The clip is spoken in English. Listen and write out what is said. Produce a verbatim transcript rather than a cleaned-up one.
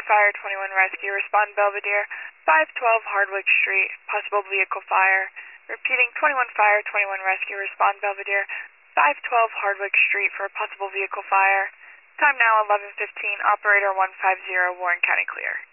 Fire twenty-one Rescue, respond Belvedere, five twelve Hardwick Street, possible vehicle fire. Repeating, twenty-one Fire twenty-one Rescue, respond Belvedere, five twelve Hardwick Street for a possible vehicle fire. Time now eleven fifteen, operator one five zero, Warren County clear.